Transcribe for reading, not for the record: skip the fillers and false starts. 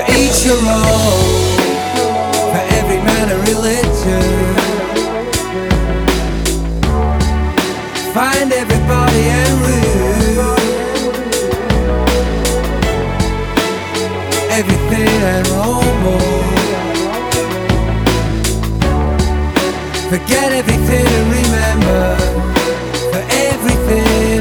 each your own, for every man a religion. Find everybody and rule everything and more. Forget everything and